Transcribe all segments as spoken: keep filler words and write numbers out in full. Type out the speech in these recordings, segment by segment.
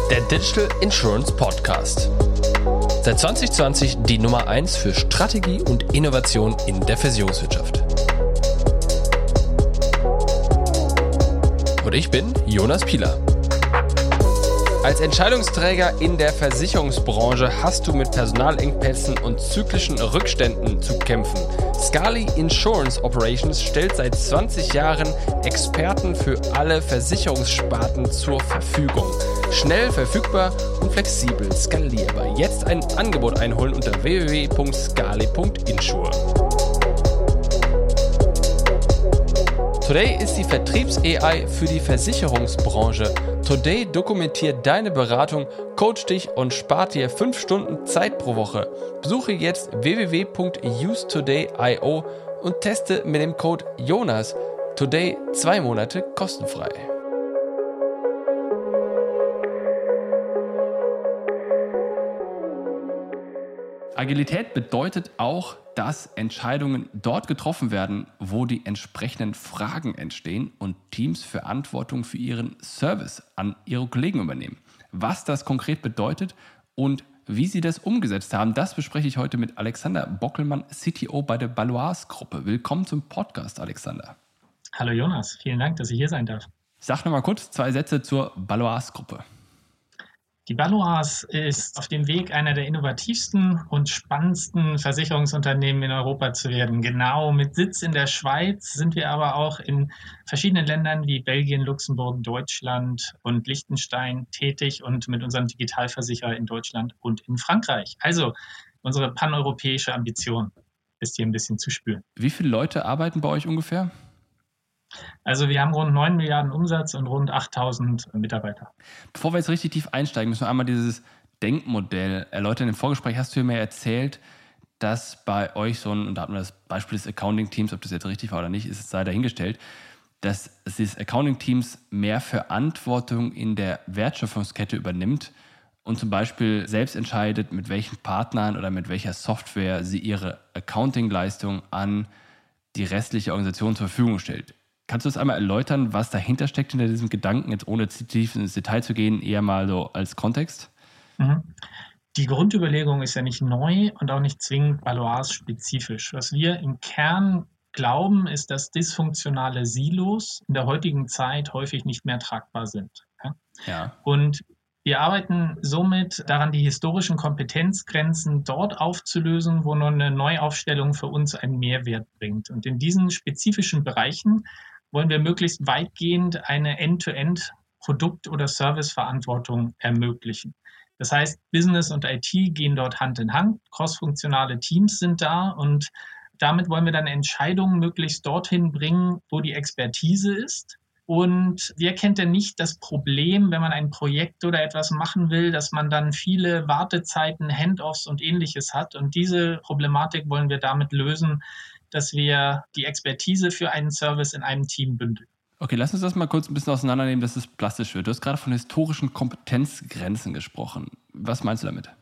Der Digital Insurance Podcast. Seit zwanzig zwanzig die Nummer eins für Strategie und Innovation in der Versicherungswirtschaft. Und ich bin Jonas Pieler. Als Entscheidungsträger in der Versicherungsbranche hast du mit Personalengpässen und zyklischen Rückständen zu kämpfen. Scali Insurance Operations stellt seit zwanzig Jahren Experten für alle Versicherungssparten zur Verfügung. Schnell, verfügbar und flexibel skalierbar. Jetzt ein Angebot einholen unter w w w punkt scali punkt insure. Today ist die Vertriebs-A I für die Versicherungsbranche. Today dokumentiert deine Beratung, coacht dich und spart dir fünf Stunden Zeit pro Woche. Besuche jetzt w w w punkt use today punkt i o und teste mit dem Code Jonas Today zwei Monate kostenfrei. Agilität bedeutet auch, dass Entscheidungen dort getroffen werden, wo die entsprechenden Fragen entstehen und Teams Verantwortung für ihren Service an ihre Kollegen übernehmen. Was das konkret bedeutet und wie sie das umgesetzt haben, das bespreche ich heute mit Alexander Bockelmann, C T O bei der Baloise-Gruppe. Willkommen zum Podcast, Alexander. Hallo Jonas, vielen Dank, dass ich hier sein darf. Sag noch mal kurz zwei Sätze zur Baloise-Gruppe. Die Baloise ist auf dem Weg, einer der innovativsten und spannendsten Versicherungsunternehmen in Europa zu werden. Genau, mit Sitz in der Schweiz sind wir aber auch in verschiedenen Ländern wie Belgien, Luxemburg, Deutschland und Liechtenstein tätig und mit unserem Digitalversicherer in Deutschland und in Frankreich. Also unsere paneuropäische Ambition ist hier ein bisschen zu spüren. Wie viele Leute arbeiten bei euch ungefähr? Also wir haben rund neun Milliarden Umsatz und rund achttausend Mitarbeiter. Bevor wir jetzt richtig tief einsteigen, müssen wir einmal dieses Denkmodell erläutern. Im Vorgespräch hast du mir erzählt, dass bei euch so ein, und da hatten wir das Beispiel des Accounting-Teams, ob das jetzt richtig war oder nicht, ist es sei dahingestellt, dass dieses Accounting-Teams mehr Verantwortung in der Wertschöpfungskette übernimmt und zum Beispiel selbst entscheidet, mit welchen Partnern oder mit welcher Software sie ihre Accounting-Leistung an die restliche Organisation zur Verfügung stellt. Kannst du das einmal erläutern, was dahinter steckt hinter diesem Gedanken, jetzt ohne tief ins Detail zu gehen, eher mal so als Kontext? Mhm. Die Grundüberlegung ist ja nicht neu und auch nicht zwingend Baloise-spezifisch. Was wir im Kern glauben, ist, dass dysfunktionale Silos in der heutigen Zeit häufig nicht mehr tragbar sind. Ja? Ja. Und wir arbeiten somit daran, die historischen Kompetenzgrenzen dort aufzulösen, wo nur eine Neuaufstellung für uns einen Mehrwert bringt. Und in diesen spezifischen Bereichen wollen wir möglichst weitgehend eine End-to-End-Produkt- oder Serviceverantwortung ermöglichen. Das heißt, Business und I T gehen dort Hand in Hand, crossfunktionale Teams sind da und damit wollen wir dann Entscheidungen möglichst dorthin bringen, wo die Expertise ist. Und wer kennt denn nicht das Problem, wenn man ein Projekt oder etwas machen will, dass man dann viele Wartezeiten, Handoffs und Ähnliches hat. Und diese Problematik wollen wir damit lösen, dass wir die Expertise für einen Service in einem Team bündeln. Okay, lass uns das mal kurz ein bisschen auseinandernehmen, dass es plastisch wird. Du hast gerade von historischen Kompetenzgrenzen gesprochen. Was meinst du damit?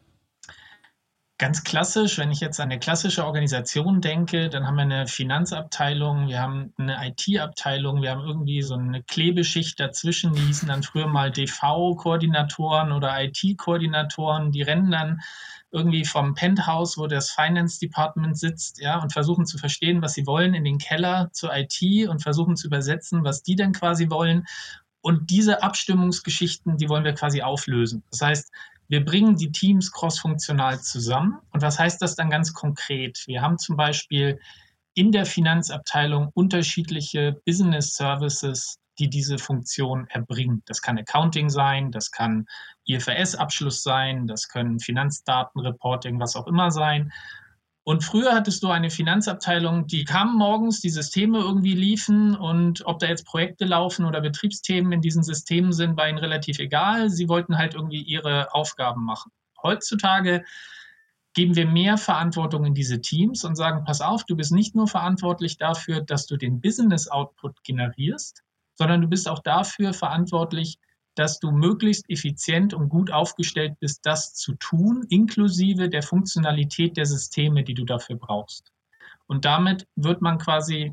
Ganz klassisch, wenn ich jetzt an eine klassische Organisation denke, dann haben wir eine Finanzabteilung, wir haben eine I T-Abteilung, wir haben irgendwie so eine Klebeschicht dazwischen, die hießen dann früher mal D V-Koordinatoren oder I T-Koordinatoren, die rennen dann irgendwie vom Penthouse, wo das Finance Department sitzt, ja, und versuchen zu verstehen, was sie wollen, in den Keller zur I T und versuchen zu übersetzen, was die denn quasi wollen. Und diese Abstimmungsgeschichten, die wollen wir quasi auflösen. Das heißt, wir bringen die Teams crossfunktional zusammen. Und was heißt das dann ganz konkret? Wir haben zum Beispiel in der Finanzabteilung unterschiedliche Business Services, die diese Funktion erbringen. Das kann Accounting sein, das kann I F R S-Abschluss sein, das können Finanzdatenreporting, was auch immer sein. Und früher hattest du eine Finanzabteilung, die kamen morgens, die Systeme irgendwie liefen und ob da jetzt Projekte laufen oder Betriebsthemen in diesen Systemen sind, war ihnen relativ egal. Sie wollten halt irgendwie ihre Aufgaben machen. Heutzutage geben wir mehr Verantwortung in diese Teams und sagen, pass auf, du bist nicht nur verantwortlich dafür, dass du den Business-Output generierst, sondern du bist auch dafür verantwortlich, dass du möglichst effizient und gut aufgestellt bist, das zu tun, inklusive der Funktionalität der Systeme, die du dafür brauchst. Und damit wird man quasi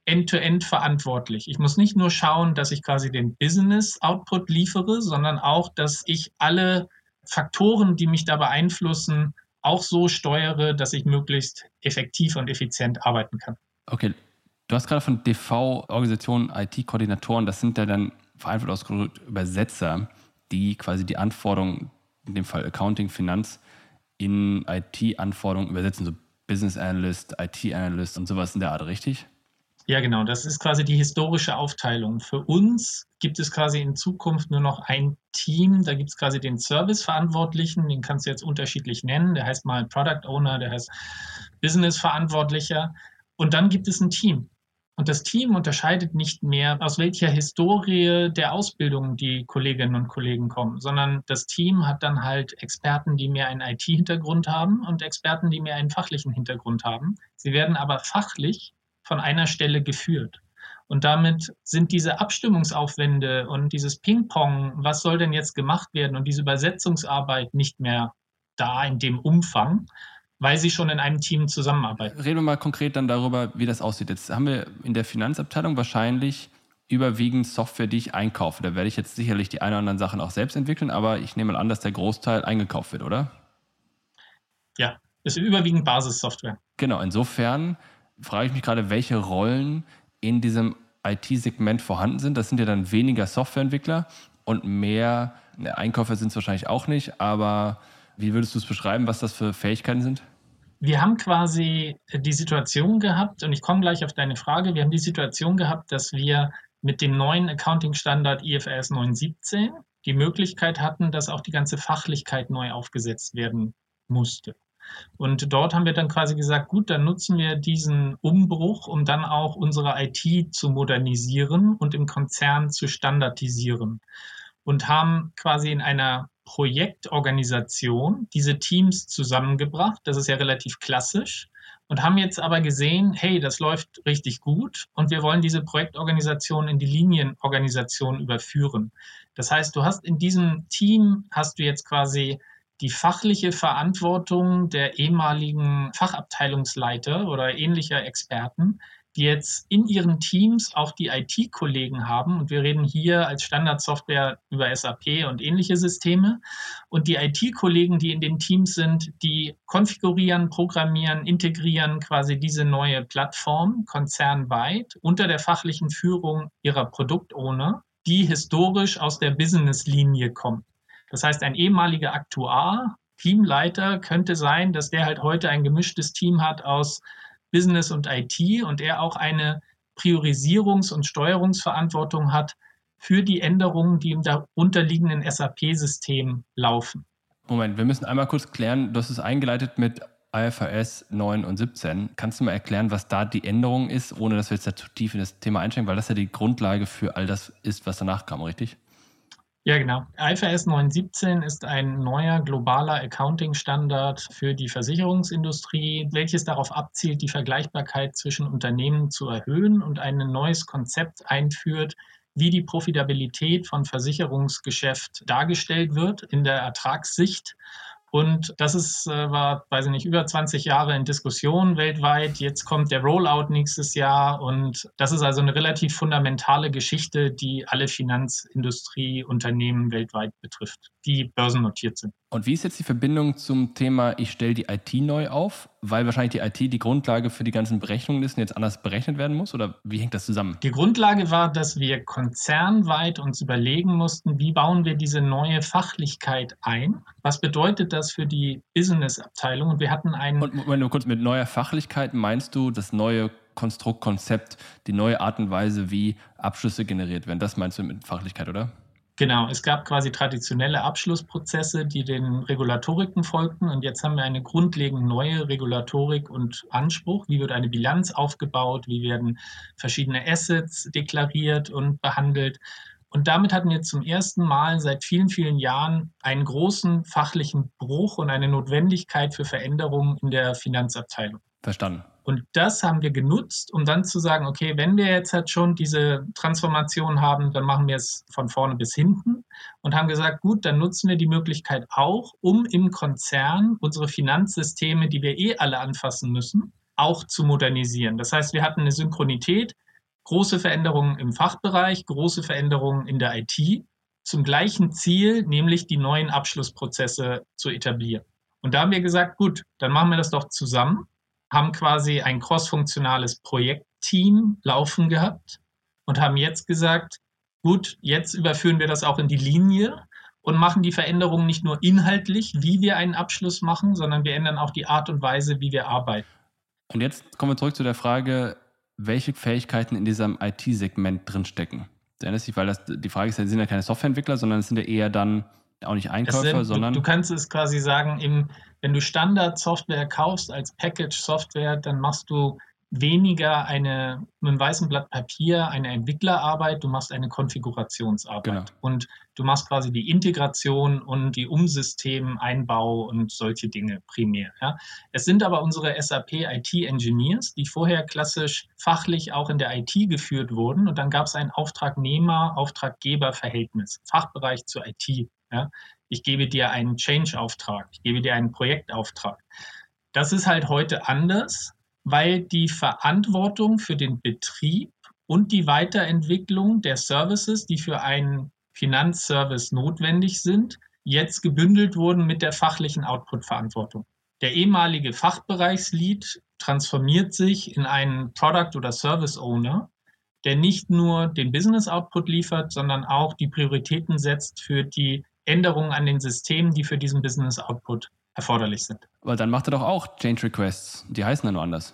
end-to-end verantwortlich. Ich muss nicht nur schauen, dass ich quasi den Business-Output liefere, sondern auch, dass ich alle Faktoren, die mich da beeinflussen, auch so steuere, dass ich möglichst effektiv und effizient arbeiten kann. Okay, du hast gerade von D V-Organisationen, I T-Koordinatoren, das sind ja dann vereinfacht ausgedrückt Übersetzer, die quasi die Anforderungen, in dem Fall Accounting, Finanz, in I T-Anforderungen übersetzen, so Business Analyst, I T-Analyst und sowas in der Art, richtig? Ja, genau. Das ist quasi die historische Aufteilung. Für uns gibt es quasi in Zukunft nur noch ein Team. Da gibt es quasi den Service-Verantwortlichen, den kannst du jetzt unterschiedlich nennen. Der heißt mal Product Owner, der heißt Business-Verantwortlicher. Und dann gibt es ein Team. Und das Team unterscheidet nicht mehr, aus welcher Historie der Ausbildung die Kolleginnen und Kollegen kommen, sondern das Team hat dann halt Experten, die mehr einen I T-Hintergrund haben und Experten, die mehr einen fachlichen Hintergrund haben. Sie werden aber fachlich von einer Stelle geführt. Und damit sind diese Abstimmungsaufwände und dieses Ping-Pong, was soll denn jetzt gemacht werden, und diese Übersetzungsarbeit nicht mehr da in dem Umfang, weil sie schon in einem Team zusammenarbeiten. Reden wir mal konkret dann darüber, wie das aussieht. Jetzt haben wir in der Finanzabteilung wahrscheinlich überwiegend Software, die ich einkaufe. Da werde ich jetzt sicherlich die ein oder anderen Sachen auch selbst entwickeln, aber ich nehme mal an, dass der Großteil eingekauft wird, oder? Ja, das ist überwiegend Basissoftware. Genau, insofern frage ich mich gerade, welche Rollen in diesem I T-Segment vorhanden sind. Das sind ja dann weniger Softwareentwickler und mehr, ne, Einkäufer sind es wahrscheinlich auch nicht, aber wie würdest du es beschreiben, was das für Fähigkeiten sind? Wir haben quasi die Situation gehabt, und ich komme gleich auf deine Frage, wir haben die Situation gehabt, dass wir mit dem neuen Accounting-Standard I F R S neun siebzehn die Möglichkeit hatten, dass auch die ganze Fachlichkeit neu aufgesetzt werden musste. Und dort haben wir dann quasi gesagt, gut, dann nutzen wir diesen Umbruch, um dann auch unsere I T zu modernisieren und im Konzern zu standardisieren. Und haben quasi in einer Projektorganisation diese Teams zusammengebracht. Das ist ja relativ klassisch. Und haben jetzt aber gesehen, hey, das läuft richtig gut und wir wollen diese Projektorganisation in die Linienorganisation überführen. Das heißt, du hast in diesem Team, hast du jetzt quasi die fachliche Verantwortung der ehemaligen Fachabteilungsleiter oder ähnlicher Experten, die jetzt in ihren Teams auch die I T-Kollegen haben. Und wir reden hier als Standardsoftware über S A P und ähnliche Systeme. Und die I T-Kollegen, die in den Teams sind, die konfigurieren, programmieren, integrieren quasi diese neue Plattform konzernweit unter der fachlichen Führung ihrer Produktowner, die historisch aus der Business-Linie kommen. Das heißt, ein ehemaliger Aktuar, Teamleiter könnte sein, dass der halt heute ein gemischtes Team hat aus Business und I T und er auch eine Priorisierungs- und Steuerungsverantwortung hat für die Änderungen, die im darunterliegenden S A P-System laufen. Moment, wir müssen einmal kurz klären, du hast es eingeleitet mit I F R S neun und siebzehn. Kannst du mal erklären, was da die Änderung ist, ohne dass wir jetzt da zu tief in das Thema einsteigen, weil das ja die Grundlage für all das ist, was danach kam, richtig? Ja, genau. I F R S neun siebzehn ist ein neuer globaler Accounting-Standard für die Versicherungsindustrie, welches darauf abzielt, die Vergleichbarkeit zwischen Unternehmen zu erhöhen und ein neues Konzept einführt, wie die Profitabilität von Versicherungsgeschäft dargestellt wird in der Ertragssicht. Und das ist, war, weiß ich nicht, über zwanzig Jahre in Diskussion weltweit. Jetzt kommt der Rollout nächstes Jahr. Und das ist also eine relativ fundamentale Geschichte, die alle Finanzindustrieunternehmen weltweit betrifft, die börsennotiert sind. Und wie ist jetzt die Verbindung zum Thema, ich stelle die I T neu auf, weil wahrscheinlich die I T die Grundlage für die ganzen Berechnungen ist und jetzt anders berechnet werden muss? Oder wie hängt das zusammen? Die Grundlage war, dass wir konzernweit uns überlegen mussten, wie bauen wir diese neue Fachlichkeit ein? Was bedeutet das für die Business-Abteilung? Und wir hatten einen... Und wenn du kurz mit neuer Fachlichkeit meinst du das neue Konstrukt, Konzept, die neue Art und Weise, wie Abschlüsse generiert werden. Das meinst du mit Fachlichkeit, oder? Genau, es gab quasi traditionelle Abschlussprozesse, die den Regulatoriken folgten. Und jetzt haben wir eine grundlegend neue Regulatorik und Anspruch. Wie wird eine Bilanz aufgebaut? Wie werden verschiedene Assets deklariert und behandelt? Und damit hatten wir zum ersten Mal seit vielen, vielen Jahren einen großen fachlichen Bruch und eine Notwendigkeit für Veränderungen in der Finanzabteilung. Verstanden. Und das haben wir genutzt, um dann zu sagen, okay, wenn wir jetzt halt schon diese Transformation haben, dann machen wir es von vorne bis hinten und haben gesagt, gut, dann nutzen wir die Möglichkeit auch, um im Konzern unsere Finanzsysteme, die wir eh alle anfassen müssen, auch zu modernisieren. Das heißt, wir hatten eine Synchronität große Veränderungen im Fachbereich, große Veränderungen in der I T zum gleichen Ziel, nämlich die neuen Abschlussprozesse zu etablieren. Und da haben wir gesagt, gut, dann machen wir das doch zusammen, haben quasi ein crossfunktionales Projektteam laufen gehabt und haben jetzt gesagt, gut, jetzt überführen wir das auch in die Linie und machen die Veränderungen nicht nur inhaltlich, wie wir einen Abschluss machen, sondern wir ändern auch die Art und Weise, wie wir arbeiten. Und jetzt kommen wir zurück zu der Frage, welche Fähigkeiten in diesem I T-Segment drinstecken. Du erinnerst dich, weil das, die Frage ist, ja, sind ja keine Softwareentwickler, sondern es sind ja eher dann auch nicht Einkäufer, sind, sondern... Du, du kannst es quasi sagen, im, wenn du Standard-Software kaufst als Package-Software, dann machst du weniger eine mit einem weißen Blatt Papier eine Entwicklerarbeit, du machst eine Konfigurationsarbeit. Genau. Und du machst quasi die Integration und die Umsystem-Einbau und solche Dinge primär. Ja. Es sind aber unsere S A P I T-Engineers, die vorher klassisch fachlich auch in der I T geführt wurden. Und dann gab es ein Auftragnehmer-Auftraggeber-Verhältnis, Fachbereich zur I T. Ja. Ich gebe dir einen Change-Auftrag, ich gebe dir einen Projektauftrag. Das ist halt heute anders, weil die Verantwortung für den Betrieb und die Weiterentwicklung der Services, die für einen Finanzservice notwendig sind, jetzt gebündelt wurden mit der fachlichen Output-Verantwortung. Der ehemalige Fachbereichslead transformiert sich in einen Product- oder Service-Owner, der nicht nur den Business-Output liefert, sondern auch die Prioritäten setzt für die Änderungen an den Systemen, die für diesen Business-Output erforderlich sind. Aber dann macht er doch auch Change Requests. Die heißen dann nur anders.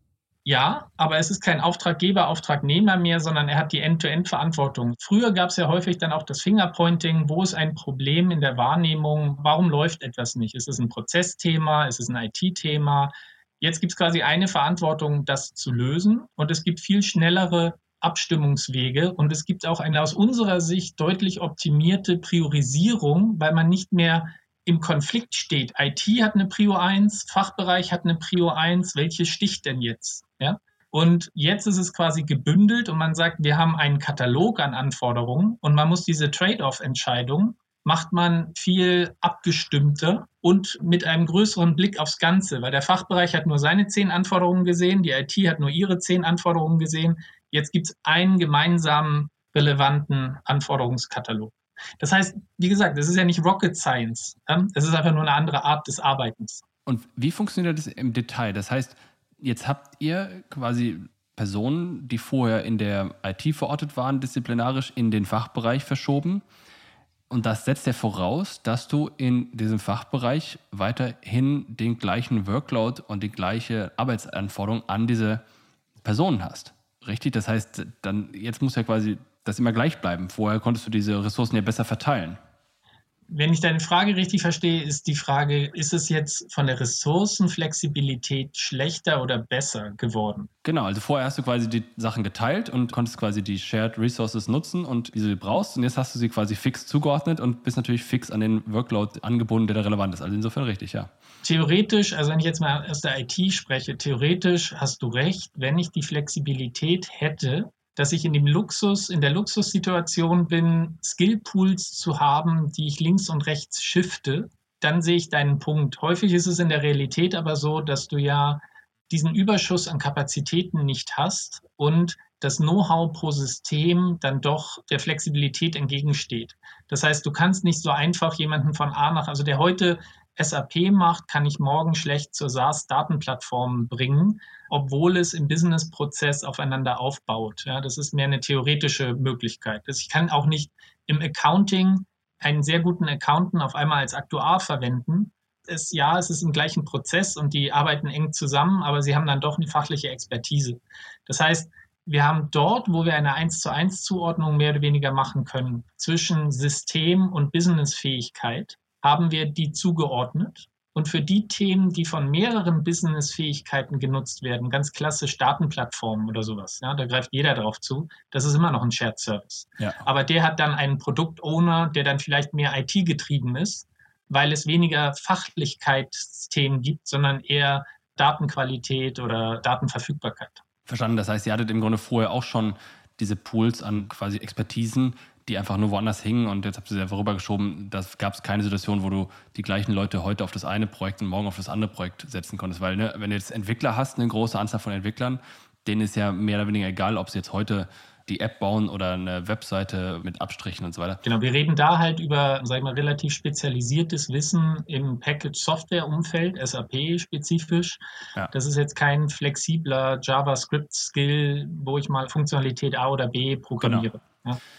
Ja, aber es ist kein Auftraggeber, Auftragnehmer mehr, sondern er hat die End-to-End-Verantwortung. Früher gab es ja häufig dann auch das Fingerpointing. Wo ist ein Problem in der Wahrnehmung? Warum läuft etwas nicht? Ist es ein Prozessthema? Ist es ein I T-Thema? Jetzt gibt es quasi eine Verantwortung, das zu lösen. Und es gibt viel schnellere Abstimmungswege. Und es gibt auch eine aus unserer Sicht deutlich optimierte Priorisierung, weil man nicht mehr im Konflikt steht. I T hat eine Prio eins, Fachbereich hat eine Prio eins. Welche sticht denn jetzt? Ja? Und jetzt ist es quasi gebündelt und man sagt, wir haben einen Katalog an Anforderungen und man muss diese Trade-off-Entscheidung, macht man viel abgestimmter und mit einem größeren Blick aufs Ganze, weil der Fachbereich hat nur seine zehn Anforderungen gesehen, die I T hat nur ihre zehn Anforderungen gesehen. Jetzt gibt es einen gemeinsamen relevanten Anforderungskatalog. Das heißt, wie gesagt, es ist ja nicht Rocket Science. Es ist einfach nur eine andere Art des Arbeitens. Und wie funktioniert das im Detail? Das heißt, jetzt habt ihr quasi Personen, die vorher in der I T verortet waren, disziplinarisch in den Fachbereich verschoben. Und das setzt ja voraus, dass du in diesem Fachbereich weiterhin den gleichen Workload und die gleiche Arbeitsanforderung an diese Personen hast. Richtig? Das heißt, dann jetzt muss ja quasi das immer gleich bleiben. Vorher konntest du diese Ressourcen ja besser verteilen. Wenn ich deine Frage richtig verstehe, ist die Frage, ist es jetzt von der Ressourcenflexibilität schlechter oder besser geworden? Genau, also vorher hast du quasi die Sachen geteilt und konntest quasi die Shared Resources nutzen und wie du sie brauchst. Und jetzt hast du sie quasi fix zugeordnet und bist natürlich fix an den Workload angebunden, der da relevant ist. Also insofern richtig, ja. Theoretisch, also wenn ich jetzt mal aus der I T spreche, theoretisch hast du recht, wenn ich die Flexibilität hätte, dass ich in dem Luxus, in der Luxussituation bin, Skillpools zu haben, die ich links und rechts shifte, dann sehe ich deinen Punkt. Häufig ist es in der Realität aber so, dass du ja diesen Überschuss an Kapazitäten nicht hast und das Know-how pro System dann doch der Flexibilität entgegensteht. Das heißt, du kannst nicht so einfach jemanden von A nach, also der heute S A P macht, kann ich morgen schlecht zur SaaS-Datenplattform bringen, obwohl es im Business-Prozess aufeinander aufbaut. Ja, das ist mehr eine theoretische Möglichkeit. Ich kann auch nicht im Accounting einen sehr guten Accountant auf einmal als Aktuar verwenden. Es, ja, es ist im gleichen Prozess und die arbeiten eng zusammen, aber sie haben dann doch eine fachliche Expertise. Das heißt, wir haben dort, wo wir eine eins zu eins Zuordnung mehr oder weniger machen können, zwischen System- und Businessfähigkeit, haben wir die zugeordnet. Und für die Themen, die von mehreren Businessfähigkeiten genutzt werden, ganz klassisch Datenplattformen oder sowas, ja, da greift jeder drauf zu, das ist immer noch ein Shared Service. Ja. Aber der hat dann einen Produktowner, der dann vielleicht mehr I T getrieben ist, weil es weniger Fachlichkeitsthemen gibt, sondern eher Datenqualität oder Datenverfügbarkeit. Verstanden, das heißt, ihr hattet im Grunde vorher auch schon diese Pools an quasi Expertisen, die einfach nur woanders hingen und jetzt habt ihr sie einfach rübergeschoben. Da gab es keine Situation, wo du die gleichen Leute heute auf das eine Projekt und morgen auf das andere Projekt setzen konntest. Weil ne, wenn du jetzt Entwickler hast, eine große Anzahl von Entwicklern, denen ist ja mehr oder weniger egal, ob sie jetzt heute die App bauen oder eine Webseite mit Abstrichen und so weiter. Genau, wir reden da halt über, sag ich mal, relativ spezialisiertes Wissen im Package-Software-Umfeld, S A P-spezifisch. Ja. Das ist jetzt kein flexibler JavaScript-Skill, wo ich mal Funktionalität A oder B programmiere. Genau. Ja.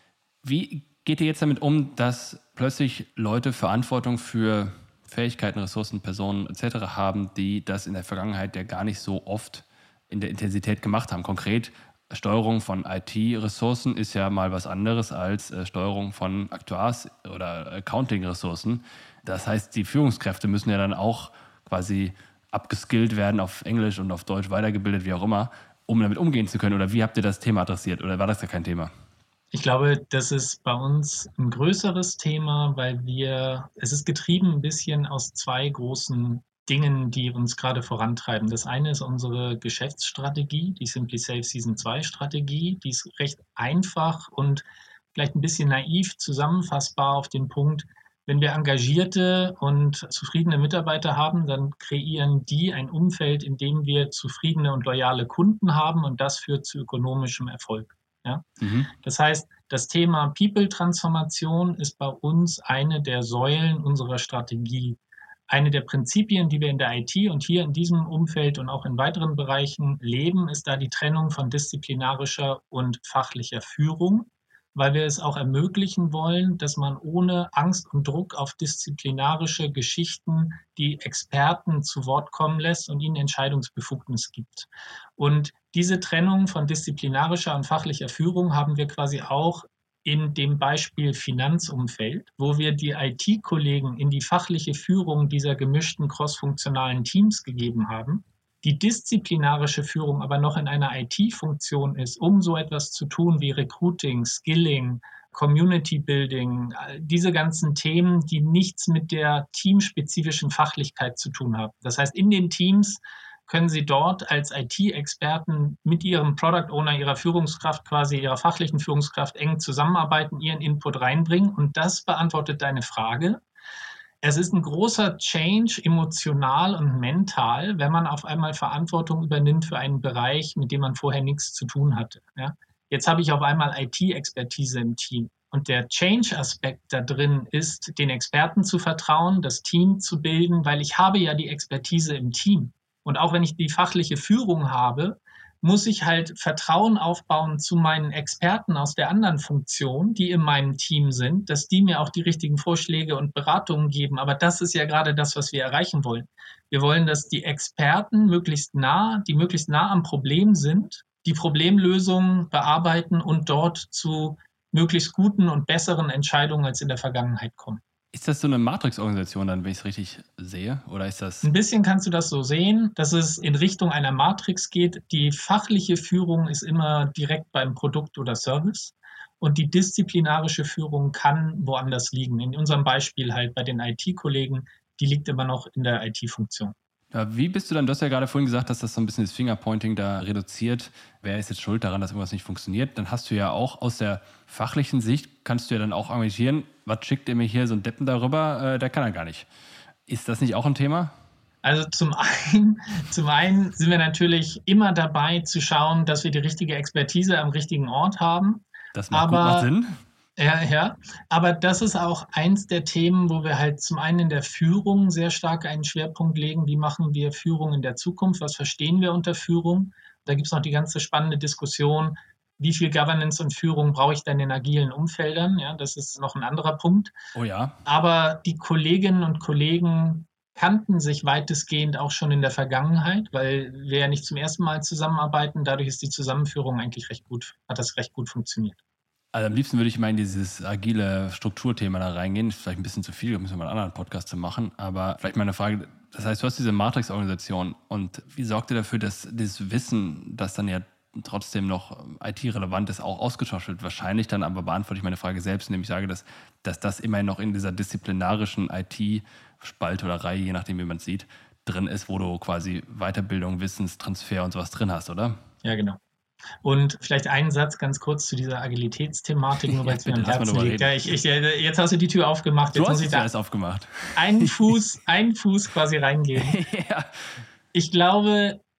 Wie geht ihr jetzt damit um, dass plötzlich Leute Verantwortung für Fähigkeiten, Ressourcen, Personen et cetera haben, die das in der Vergangenheit ja gar nicht so oft in der Intensität gemacht haben? Konkret, Steuerung von I T-Ressourcen ist ja mal was anderes als äh, Steuerung von Aktuars- oder Accounting-Ressourcen. Das heißt, die Führungskräfte müssen ja dann auch quasi abgeskillt werden, auf Englisch und auf Deutsch weitergebildet, wie auch immer, um damit umgehen zu können. Oder wie habt ihr das Thema adressiert? Oder war das gar kein Thema? Ich glaube, das ist bei uns ein größeres Thema, weil wir, es ist getrieben ein bisschen aus zwei großen Dingen, die uns gerade vorantreiben. Das eine ist unsere Geschäftsstrategie, die Simply Safe Season zwei Strategie. Die ist recht einfach und vielleicht ein bisschen naiv zusammenfassbar auf den Punkt, wenn wir engagierte und zufriedene Mitarbeiter haben, dann kreieren die ein Umfeld, in dem wir zufriedene und loyale Kunden haben und das führt zu ökonomischem Erfolg. Ja? Mhm. Das heißt, das Thema People-Transformation ist bei uns eine der Säulen unserer Strategie. Eine der Prinzipien, die wir in der I T und hier in diesem Umfeld und auch in weiteren Bereichen leben, ist da die Trennung von disziplinarischer und fachlicher Führung, weil wir es auch ermöglichen wollen, dass man ohne Angst und Druck auf disziplinarische Geschichten die Experten zu Wort kommen lässt und ihnen Entscheidungsbefugnis gibt. Und diese Trennung von disziplinarischer und fachlicher Führung haben wir quasi auch in dem Beispiel Finanzumfeld, wo wir die I T-Kollegen in die fachliche Führung dieser gemischten crossfunktionalen Teams gegeben haben, die disziplinarische Führung aber noch in einer I T-Funktion ist, um so etwas zu tun wie Recruiting, Skilling, Community Building, diese ganzen Themen, die nichts mit der teamspezifischen Fachlichkeit zu tun haben. Das heißt, in den Teams können Sie dort als I T-Experten mit Ihrem Product Owner, Ihrer Führungskraft, quasi Ihrer fachlichen Führungskraft eng zusammenarbeiten, Ihren Input reinbringen. Und das beantwortet deine Frage. Es ist ein großer Change, emotional und mental, wenn man auf einmal Verantwortung übernimmt für einen Bereich, mit dem man vorher nichts zu tun hatte. Ja? Jetzt habe ich auf einmal I T-Expertise im Team. Und der Change-Aspekt da drin ist, den Experten zu vertrauen, das Team zu bilden, weil ich habe ja die Expertise im Team. Und auch wenn ich die fachliche Führung habe, muss ich halt Vertrauen aufbauen zu meinen Experten aus der anderen Funktion, die in meinem Team sind, dass die mir auch die richtigen Vorschläge und Beratungen geben. Aber das ist ja gerade das, was wir erreichen wollen. Wir wollen, dass die Experten möglichst nah, die möglichst nah am Problem sind, die Problemlösungen bearbeiten und dort zu möglichst guten und besseren Entscheidungen als in der Vergangenheit kommen. Ist das so eine Matrix-Organisation dann, wenn ich es richtig sehe? Oder ist das? Ein bisschen kannst du das so sehen, dass es in Richtung einer Matrix geht. Die fachliche Führung ist immer direkt beim Produkt oder Service und die disziplinarische Führung kann woanders liegen. In unserem Beispiel halt bei den I T-Kollegen, die liegt immer noch in der I T-Funktion. Ja, wie bist du dann, du hast ja gerade vorhin gesagt, dass das so ein bisschen das Fingerpointing da reduziert. Wer ist jetzt schuld daran, dass irgendwas nicht funktioniert? Dann hast du ja auch aus der fachlichen Sicht, kannst du ja dann auch argumentieren, was schickt ihr mir hier so einen Deppen darüber, äh, der kann er gar nicht. Ist das nicht auch ein Thema? Also zum einen, zum einen sind wir natürlich immer dabei zu schauen, dass wir die richtige Expertise am richtigen Ort haben. Das macht, aber, gut, macht Sinn. Ja, ja, aber das ist auch eins der Themen, wo wir halt zum einen in der Führung sehr stark einen Schwerpunkt legen. Wie machen wir Führung in der Zukunft? Was verstehen wir unter Führung? Da gibt es noch die ganze spannende Diskussion, wie viel Governance und Führung brauche ich denn in agilen Umfeldern? Ja, das ist noch ein anderer Punkt. Oh ja. Aber die Kolleginnen und Kollegen kannten sich weitestgehend auch schon in der Vergangenheit, weil wir ja nicht zum ersten Mal zusammenarbeiten. Dadurch ist die Zusammenführung eigentlich recht gut, hat das recht gut funktioniert. Also am liebsten würde ich mal in dieses agile Strukturthema da reingehen. Ist vielleicht ein bisschen zu viel, da müssen wir mal einen anderen Podcast zu machen. Aber vielleicht mal eine Frage, das heißt, du hast diese Matrix-Organisation und wie sorgt ihr dafür, dass dieses Wissen, das dann ja trotzdem noch I T-relevant ist, auch ausgetauscht wird? Wahrscheinlich dann, aber beantworte ich meine Frage selbst, indem ich sage, dass, dass das immerhin noch in dieser disziplinarischen I T-Spalte oder Reihe, je nachdem, wie man es sieht, drin ist, wo du quasi Weiterbildung, Wissenstransfer und sowas drin hast, oder? Ja, genau. Und vielleicht einen Satz ganz kurz zu dieser Agilitätsthematik, nur weil es mir am Herzen liegt. Ja, ich, ich, jetzt hast du die Tür aufgemacht. Jetzt du muss hast ich die Tür erst aufgemacht. Einen Fuß, einen Fuß quasi reingehen. Ja. Ich glaube,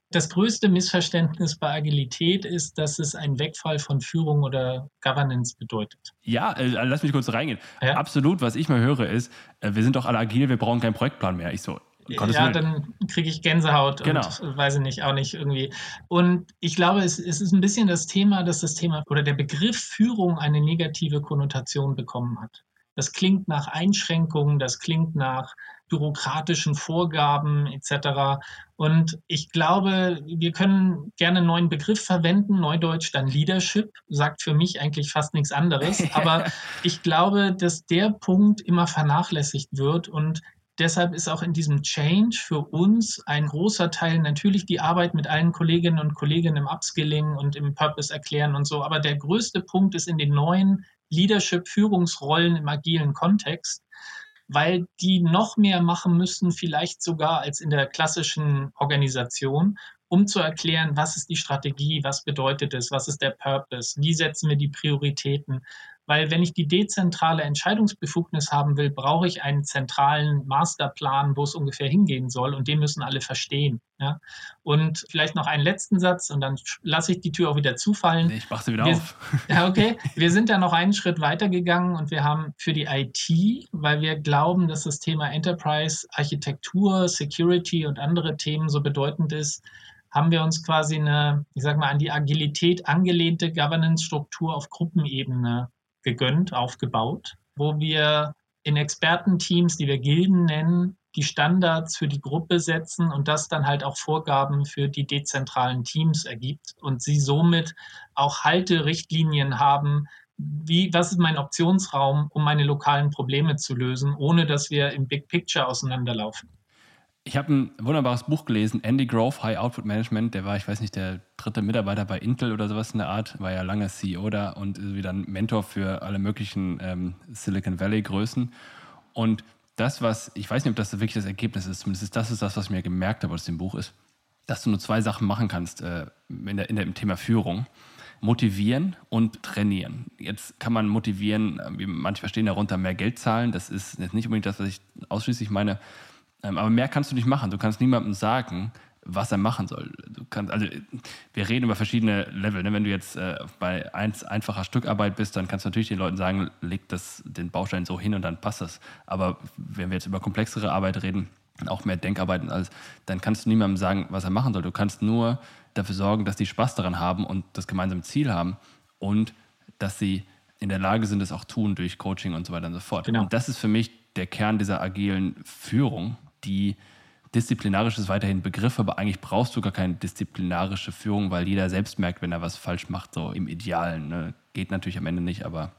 Das größte Missverständnis bei Agilität ist, dass es einen Wegfall von Führung oder Governance bedeutet. Ja, äh, lass mich kurz reingehen. Ja? Absolut, was ich mal höre ist, äh, wir sind doch alle agil, wir brauchen keinen Projektplan mehr. Ich so, Gottes Ja, Willen. dann kriege ich Gänsehaut Genau. und weiß ich nicht, auch nicht irgendwie. Und ich glaube, es, es ist ein bisschen das Thema, dass das Thema oder der Begriff Führung eine negative Konnotation bekommen hat. Das klingt nach Einschränkungen, das klingt nach bürokratischen Vorgaben et cetera. Und ich glaube, wir können gerne einen neuen Begriff verwenden, Neudeutsch dann Leadership, sagt für mich eigentlich fast nichts anderes. Aber ich glaube, dass der Punkt immer vernachlässigt wird und deshalb ist auch in diesem Change für uns ein großer Teil natürlich die Arbeit mit allen Kolleginnen und Kollegen im Upskilling und im Purpose erklären und so. Aber der größte Punkt ist in den neuen Leadership-Führungsrollen im agilen Kontext, weil die noch mehr machen müssen, vielleicht sogar als in der klassischen Organisation, um zu erklären, was ist die Strategie, was bedeutet es, was ist der Purpose, wie setzen wir die Prioritäten. Weil wenn ich die dezentrale Entscheidungsbefugnis haben will, brauche ich einen zentralen Masterplan, wo es ungefähr hingehen soll und den müssen alle verstehen. Ja? Und vielleicht noch einen letzten Satz und dann lasse ich die Tür auch wieder zufallen. Nee, ich mache sie wieder wir, auf. Ja, okay. Wir sind da noch einen Schritt weiter gegangen und wir haben für die I T, weil wir glauben, dass das Thema Enterprise, Architektur, Security und andere Themen so bedeutend ist, haben wir uns quasi eine, ich sag mal, an die Agilität angelehnte Governance-Struktur auf Gruppenebene gegönnt, aufgebaut, wo wir in Expertenteams, die wir Gilden nennen, die Standards für die Gruppe setzen und das dann halt auch Vorgaben für die dezentralen Teams ergibt und sie somit auch Halterichtlinien haben, wie, was ist mein Optionsraum, um meine lokalen Probleme zu lösen, ohne dass wir im Big Picture auseinanderlaufen. Ich habe ein wunderbares Buch gelesen, Andy Grove, High Output Management. Der war, ich weiß nicht, der dritte Mitarbeiter bei Intel oder sowas in der Art. War ja lange C E O da und ist wieder ein Mentor für alle möglichen ähm, Silicon Valley-Größen. Und das, was, ich weiß nicht, ob das wirklich das Ergebnis ist, zumindest das ist das, was ich mir gemerkt habe aus dem Buch, ist, dass du nur zwei Sachen machen kannst äh, in der, in der, im Thema Führung. Motivieren und trainieren. Jetzt kann man motivieren, wie manche verstehen darunter, mehr Geld zahlen. Das ist jetzt nicht unbedingt das, was ich ausschließlich meine. Aber mehr kannst du nicht machen. Du kannst niemandem sagen, was er machen soll. Du kannst, also wir reden über verschiedene Level. Ne? Wenn du jetzt äh, bei eins, einfacher Stückarbeit bist, dann kannst du natürlich den Leuten sagen, leg das, den Baustein so hin und dann passt das. Aber wenn wir jetzt über komplexere Arbeit reden, auch mehr Denkarbeit und alles, dann kannst du niemandem sagen, was er machen soll. Du kannst nur dafür sorgen, dass die Spaß daran haben und das gemeinsame Ziel haben und dass sie in der Lage sind, es auch tun durch Coaching und so weiter und so fort. Genau. Und das ist für mich der Kern dieser agilen Führung. Die disziplinarische ist weiterhin ein Begriff, aber eigentlich brauchst du gar keine disziplinarische Führung, weil jeder selbst merkt, wenn er was falsch macht, so im Idealen. Ne? Geht natürlich am Ende nicht, aber...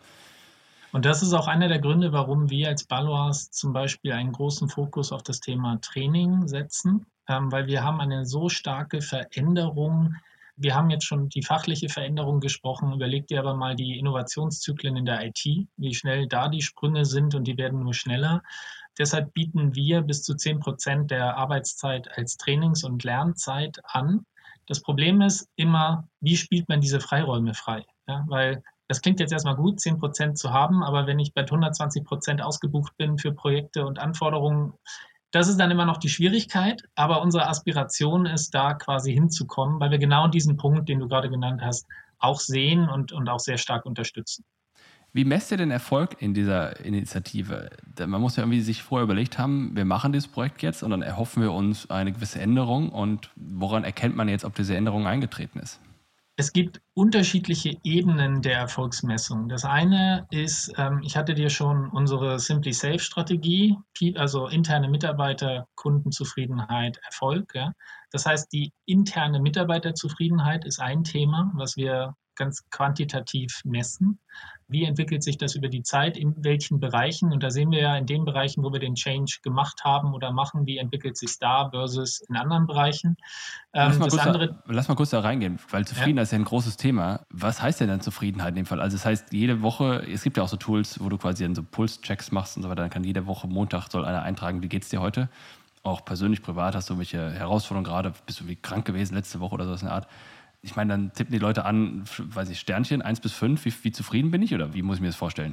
Und das ist auch einer der Gründe, warum wir als Baloise zum Beispiel einen großen Fokus auf das Thema Training setzen, ähm, weil wir haben eine so starke Veränderung. Wir haben jetzt schon die fachliche Veränderung gesprochen. Überleg dir aber mal die Innovationszyklen in der I T, wie schnell da die Sprünge sind und die werden nur schneller. Deshalb bieten wir bis zu zehn Prozent der Arbeitszeit als Trainings- und Lernzeit an. Das Problem ist immer, wie spielt man diese Freiräume frei? Ja, weil das klingt jetzt erstmal gut, zehn Prozent zu haben, aber wenn ich bei hundertzwanzig Prozent ausgebucht bin für Projekte und Anforderungen, das ist dann immer noch die Schwierigkeit. Aber unsere Aspiration ist, da quasi hinzukommen, weil wir genau diesen Punkt, den du gerade genannt hast, auch sehen und, und auch sehr stark unterstützen. Wie messt ihr den Erfolg in dieser Initiative? Man muss ja irgendwie sich vorher überlegt haben, wir machen dieses Projekt jetzt und dann erhoffen wir uns eine gewisse Änderung. Und woran erkennt man jetzt, ob diese Änderung eingetreten ist? Es gibt unterschiedliche Ebenen der Erfolgsmessung. Das eine ist, ähm, ich hatte dir schon unsere Simply Safe Strategie, also interne Mitarbeiter, Kundenzufriedenheit, Erfolg. Ja. Das heißt, die interne Mitarbeiterzufriedenheit ist ein Thema, was wir ganz quantitativ messen. Wie entwickelt sich das über die Zeit, in welchen Bereichen? Und da sehen wir ja in den Bereichen, wo wir den Change gemacht haben oder machen, wie entwickelt sich da versus in anderen Bereichen. Lass mal, das kurz, andere, da, lass mal kurz da reingehen, weil Zufriedenheit ja. ist ja ein großes Thema. Was heißt denn dann Zufriedenheit in dem Fall? Also das heißt, jede Woche, es gibt ja auch so Tools, wo du quasi dann so Pulschecks machst und so weiter, dann kann jede Woche Montag soll einer eintragen, wie geht's dir heute? Auch persönlich, privat, hast du irgendwelche Herausforderungen gerade, bist du wie krank gewesen letzte Woche oder so in der Art. Ich meine, dann tippen die Leute an, weiß ich, Sternchen, eins bis fünf, wie, wie zufrieden bin ich oder wie muss ich mir das vorstellen?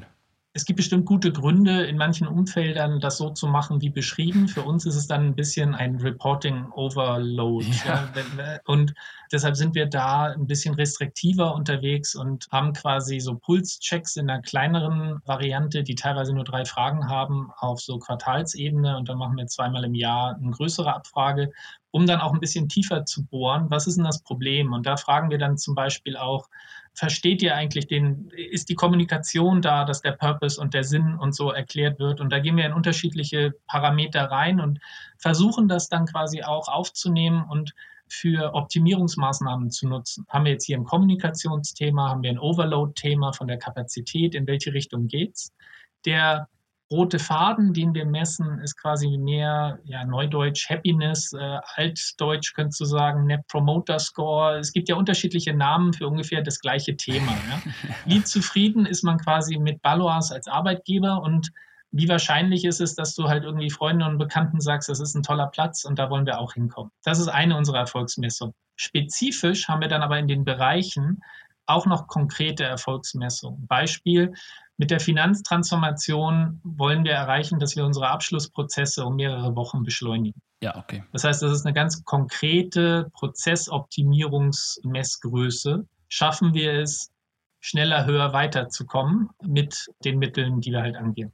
Es gibt bestimmt gute Gründe, in manchen Umfeldern das so zu machen wie beschrieben. Für uns ist es dann ein bisschen ein Reporting-Overload. Ja. Ja. Und deshalb sind wir da ein bisschen restriktiver unterwegs und haben quasi so Pulschecks in einer kleineren Variante, die teilweise nur drei Fragen haben, auf so Quartalsebene. Und dann machen wir zweimal im Jahr eine größere Abfrage, um dann auch ein bisschen tiefer zu bohren. Was ist denn das Problem? Und da fragen wir dann zum Beispiel auch, versteht ihr eigentlich den, ist die Kommunikation da, dass der Purpose und der Sinn und so erklärt wird? Und da gehen wir in unterschiedliche Parameter rein und versuchen das dann quasi auch aufzunehmen und für Optimierungsmaßnahmen zu nutzen. Haben wir jetzt hier ein Kommunikationsthema, haben wir ein Overload-Thema von der Kapazität, in welche Richtung geht's? Der rote Faden, den wir messen, ist quasi mehr, ja, Neudeutsch Happiness, äh, Altdeutsch könntest du sagen, Net Promoter Score. Es gibt ja unterschiedliche Namen für ungefähr das gleiche Thema. Ja. Wie zufrieden ist man quasi mit Baloise als Arbeitgeber und wie wahrscheinlich ist es, dass du halt irgendwie Freunden und Bekannten sagst, das ist ein toller Platz und da wollen wir auch hinkommen. Das ist eine unserer Erfolgsmessungen. Spezifisch haben wir dann aber in den Bereichen auch noch konkrete Erfolgsmessungen. Beispiel, mit der Finanztransformation wollen wir erreichen, dass wir unsere Abschlussprozesse um mehrere Wochen beschleunigen. Ja, okay. Das heißt, das ist eine ganz konkrete Prozessoptimierungsmessgröße. Schaffen wir es, schneller, höher weiterzukommen mit den Mitteln, die wir halt angehen.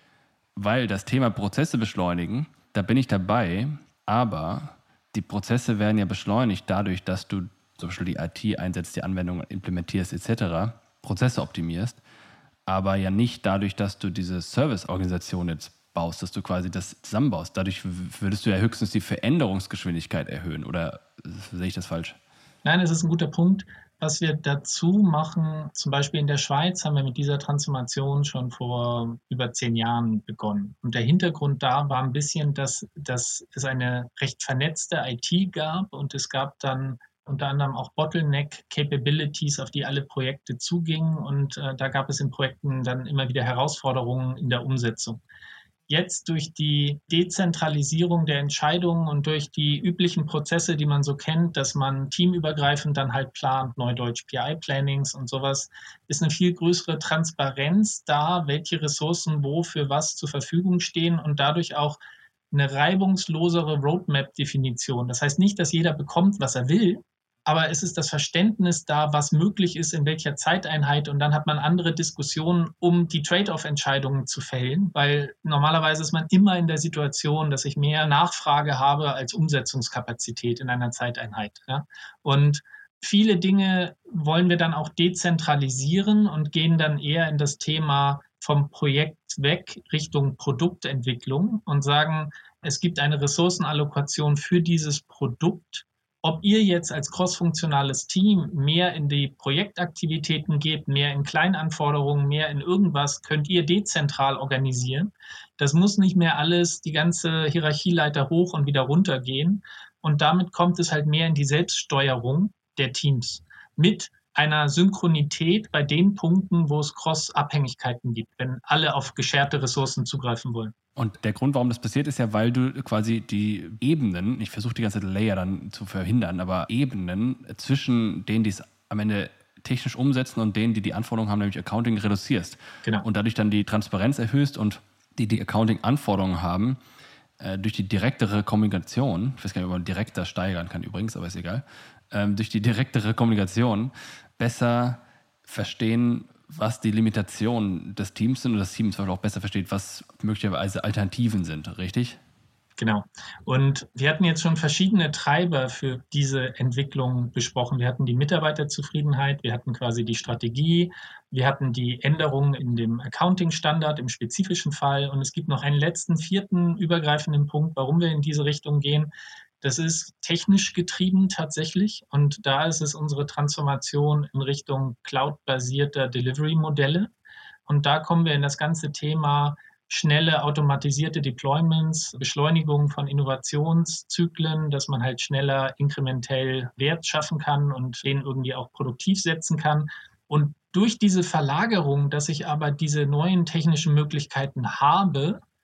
Weil das Thema Prozesse beschleunigen, da bin ich dabei, aber die Prozesse werden ja beschleunigt dadurch, dass du zum Beispiel die I T einsetzt, die Anwendungen implementierst et cetera, Prozesse optimierst, aber ja nicht dadurch, dass du diese Serviceorganisation jetzt baust, dass du quasi das zusammenbaust. Dadurch würdest du ja höchstens die Veränderungsgeschwindigkeit erhöhen, oder sehe ich das falsch? Nein, es ist ein guter Punkt. Was wir dazu machen, zum Beispiel in der Schweiz haben wir mit dieser Transformation schon vor über zehn Jahren begonnen. Und der Hintergrund da war ein bisschen, dass, dass es eine recht vernetzte I T gab und es gab dann unter anderem auch Bottleneck-Capabilities, auf die alle Projekte zugingen. Und äh, da gab es in Projekten dann immer wieder Herausforderungen in der Umsetzung. Jetzt durch die Dezentralisierung der Entscheidungen und durch die üblichen Prozesse, die man so kennt, dass man teamübergreifend dann halt plant, Neudeutsch P I-Plannings und sowas, ist eine viel größere Transparenz da, welche Ressourcen wo für was zur Verfügung stehen und dadurch auch eine reibungslosere Roadmap-Definition. Das heißt nicht, dass jeder bekommt, was er will, aber es ist das Verständnis da, was möglich ist, in welcher Zeiteinheit. Und dann hat man andere Diskussionen, um die Trade-off-Entscheidungen zu fällen, weil normalerweise ist man immer in der Situation, dass ich mehr Nachfrage habe als Umsetzungskapazität in einer Zeiteinheit. Ja? Und viele Dinge wollen wir dann auch dezentralisieren und gehen dann eher in das Thema vom Projekt weg Richtung Produktentwicklung und sagen, es gibt eine Ressourcenallokation für dieses Produkt. Ob ihr jetzt als crossfunktionales Team mehr in die Projektaktivitäten geht, mehr in Kleinanforderungen, mehr in irgendwas, könnt ihr dezentral organisieren. Das muss nicht mehr alles, die ganze Hierarchieleiter hoch und wieder runter gehen. Und damit kommt es halt mehr in die Selbststeuerung der Teams mit einer Synchronität bei den Punkten, wo es Cross-Abhängigkeiten gibt, wenn alle auf gescherte Ressourcen zugreifen wollen. Und der Grund, warum das passiert, ist ja, weil du quasi die Ebenen, ich versuche die ganze Zeit Layer dann zu verhindern, aber Ebenen zwischen denen, die es am Ende technisch umsetzen und denen, die die Anforderungen haben, nämlich Accounting, reduzierst. Genau. Und dadurch dann die Transparenz erhöhst und die, die Accounting-Anforderungen haben, äh, durch die direktere Kommunikation, ich weiß gar nicht, ob man direkter steigern kann übrigens, aber ist egal, ähm, durch die direktere Kommunikation besser verstehen, was die Limitationen des Teams sind und das Team zum Beispiel auch besser versteht, was möglicherweise Alternativen sind, richtig? Genau. Und wir hatten jetzt schon verschiedene Treiber für diese Entwicklung besprochen. Wir hatten die Mitarbeiterzufriedenheit, wir hatten quasi die Strategie, wir hatten die Änderungen in dem Accounting-Standard im spezifischen Fall und es gibt noch einen letzten, vierten übergreifenden Punkt, warum wir in diese Richtung gehen. Das ist technisch getrieben tatsächlich und da ist es unsere Transformation in Richtung cloud-basierter Delivery-Modelle und da kommen wir in das ganze Thema schnelle automatisierte Deployments, Beschleunigung von Innovationszyklen, dass man halt schneller inkrementell Wert schaffen kann und den irgendwie auch produktiv setzen kann. Und durch diese Verlagerung, dass ich aber diese neuen technischen Möglichkeiten habe,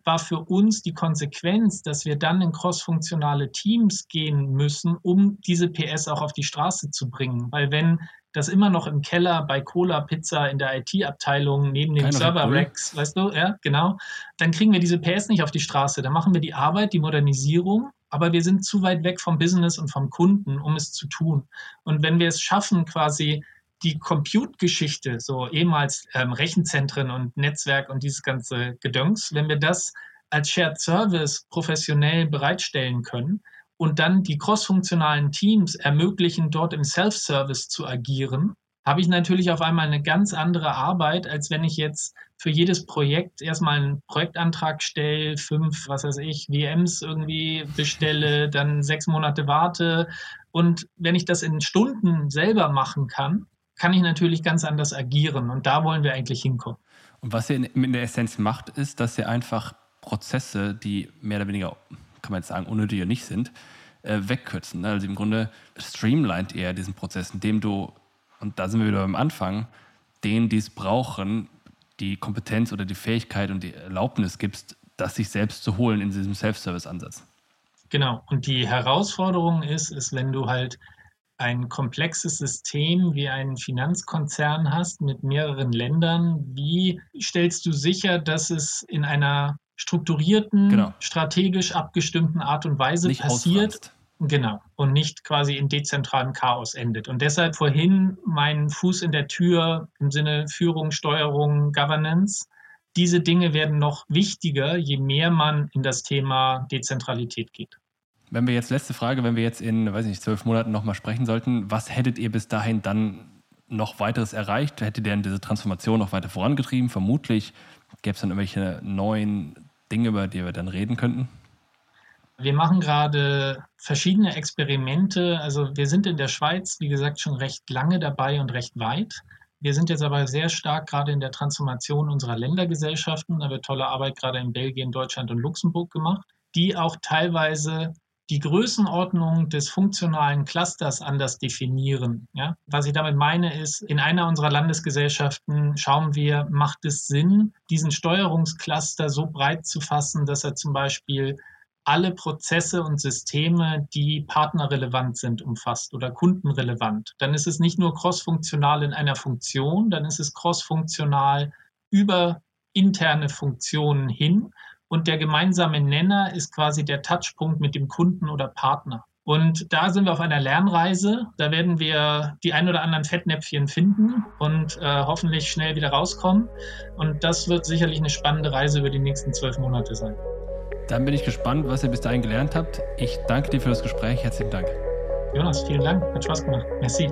war für uns die Konsequenz, dass wir dann in crossfunktionale Teams gehen müssen, um diese P S auch auf die Straße zu bringen. Weil wenn das immer noch im Keller bei Cola Pizza in der I T-Abteilung neben den Server-Racks, weißt du, ja, genau, dann kriegen wir diese P S nicht auf die Straße. Dann machen wir die Arbeit, die Modernisierung, aber wir sind zu weit weg vom Business und vom Kunden, um es zu tun. Und wenn wir es schaffen, quasi die Compute-Geschichte, so ehemals ähm, Rechenzentren und Netzwerk und dieses ganze Gedöns, wenn wir das als Shared Service professionell bereitstellen können und dann die crossfunktionalen Teams ermöglichen, dort im Self-Service zu agieren, habe ich natürlich auf einmal eine ganz andere Arbeit, als wenn ich jetzt für jedes Projekt erstmal einen Projektantrag stelle, fünf, was weiß ich, V Ms irgendwie bestelle, dann sechs Monate warte. Und wenn ich das in Stunden selber machen kann, kann ich natürlich ganz anders agieren. Und da wollen wir eigentlich hinkommen. Und was ihr in der Essenz macht, ist, dass ihr einfach Prozesse, die mehr oder weniger, kann man jetzt sagen, unnötig oder nicht sind, äh, wegkürzen. Also im Grunde streamlined ihr diesen Prozess, indem du, und da sind wir wieder beim Anfang, denen, die es brauchen, die Kompetenz oder die Fähigkeit und die Erlaubnis gibst, das sich selbst zu holen in diesem Self-Service-Ansatz. Genau. Und die Herausforderung ist, ist, wenn du halt ein komplexes System wie einen Finanzkonzern hast mit mehreren Ländern, wie stellst du sicher, dass es in einer strukturierten, genau. strategisch abgestimmten Art und Weise nicht passiert? Ausfallst. Genau. Und nicht quasi in dezentralem Chaos endet. Und deshalb vorhin mein Fuß in der Tür im Sinne Führung, Steuerung, Governance. Diese Dinge werden noch wichtiger, je mehr man in das Thema Dezentralität geht. Wenn wir jetzt, letzte Frage, wenn wir jetzt in, weiß nicht, zwölf Monaten nochmal sprechen sollten, was hättet ihr bis dahin dann noch weiteres erreicht? Hättet ihr denn diese Transformation noch weiter vorangetrieben? Vermutlich gäbe es dann irgendwelche neuen Dinge, über die wir dann reden könnten? Wir machen gerade verschiedene Experimente. Also wir sind in der Schweiz, wie gesagt, schon recht lange dabei und recht weit. Wir sind jetzt aber sehr stark gerade in der Transformation unserer Ländergesellschaften. Da wird tolle Arbeit gerade in Belgien, Deutschland und Luxemburg gemacht, die auch teilweise die Größenordnung des funktionalen Clusters anders definieren. Ja? Was ich damit meine ist, in einer unserer Landesgesellschaften schauen wir, macht es Sinn, diesen Steuerungscluster so breit zu fassen, dass er zum Beispiel alle Prozesse und Systeme, die partnerrelevant sind, umfasst oder kundenrelevant. Dann ist es nicht nur crossfunktional in einer Funktion, dann ist es crossfunktional über interne Funktionen hin. Und der gemeinsame Nenner ist quasi der Touchpunkt mit dem Kunden oder Partner. Und da sind wir auf einer Lernreise. Da werden wir die ein oder anderen Fettnäpfchen finden und äh, hoffentlich schnell wieder rauskommen. Und das wird sicherlich eine spannende Reise über die nächsten zwölf Monate sein. Dann bin ich gespannt, was ihr bis dahin gelernt habt. Ich danke dir für das Gespräch. Herzlichen Dank. Jonas, vielen Dank. Hat Spaß gemacht. Merci.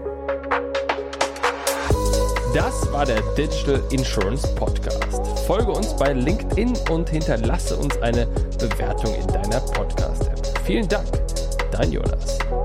Das war der Digital Insurance Podcast. Folge uns bei LinkedIn und hinterlasse uns eine Bewertung in deiner Podcast-App. Vielen Dank, dein Jonas.